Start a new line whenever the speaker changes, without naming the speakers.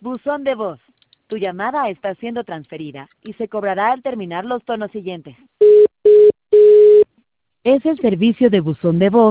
Buzón de voz. Tu llamada está siendo transferida y se cobrará al terminar los tonos siguientes. Es el servicio de buzón de voz